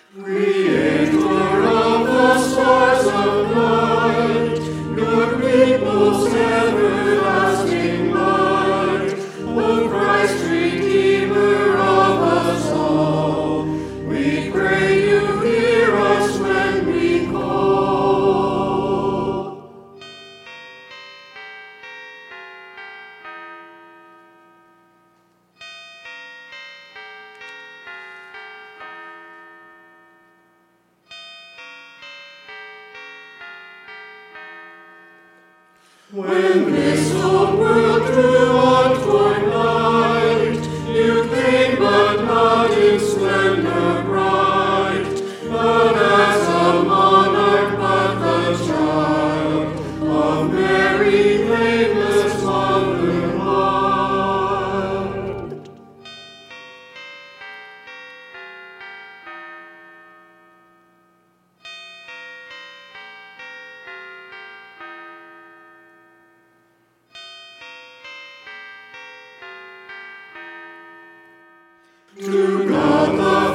Creator of the stars of night, your people's everlasting light, O Christ, Redeemer of us all, we pray you hear us when we call. When this old world drew on toward night, you came, but not in splendor bright, not as a monarch, but the child of Mary, blameless mother mild. To God the